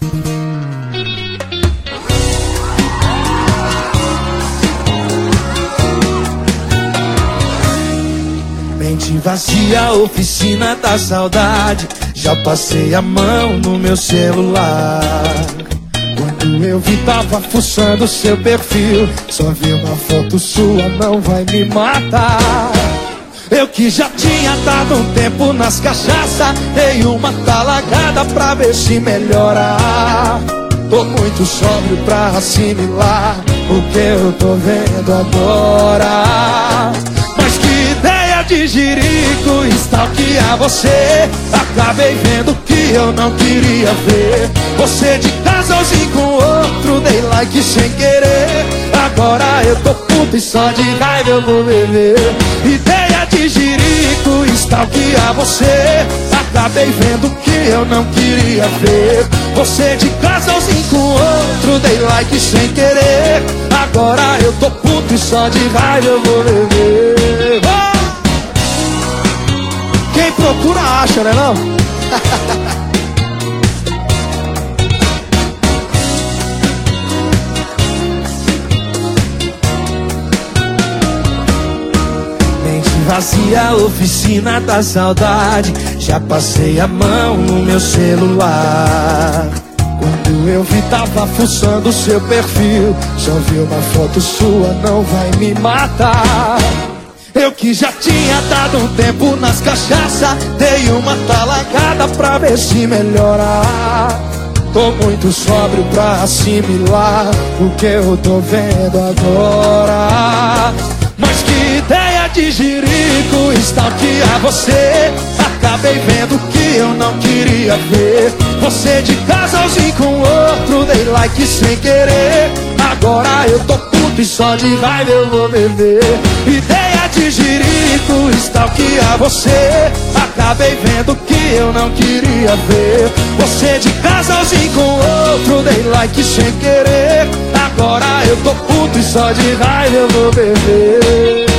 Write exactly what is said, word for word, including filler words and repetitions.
Mente vazia, oficina da saudade. Já passei a mão no meu celular. Quando eu vi, tava fuçando seu perfil. Só vi uma foto sua, não vai me matar. Eu que já tinha dado um tempo nas cachaça, dei uma talagada pra ver se melhora. Tô muito sóbrio pra assimilar o que eu tô vendo agora. Mas que ideia de jirico, stalkear você. Acabei vendo que eu não queria ver. Você de casalzinho com outro, dei like sem querer. Agora eu tô puto e só de raiva eu vou beber. Ideia de jirico, stalkear você. Acabei vendo que eu não queria ver. Você de casalzinho com outro, dei like sem querer. Agora eu tô puto e só de raiva eu vou beber. Oh! Quem procura acha, né não? Mente vazia, oficina da saudade. Já passei a mão no meu celular. Quando eu vi, tava fuçando seu perfil. Só vi uma foto sua, não vai me matar. Eu que já tinha dado um tempo nas cachaça, dei uma talagada pra ver se melhora. Tô muito sóbrio pra assimilar o que eu tô vendo agora. Mas que ideia de jirico, stalkear você. Acabei vendo que eu não queria ver. Você de casalzinho com outro, dei like sem querer. Agora eu tô puto e só de raiva eu vou beber. Ideia de jirico, stalkear você. Acabei vendo que eu não queria ver. Você de casalzinho com outro, dei like sem querer. Agora eu tô puto e só de raiva eu vou beber.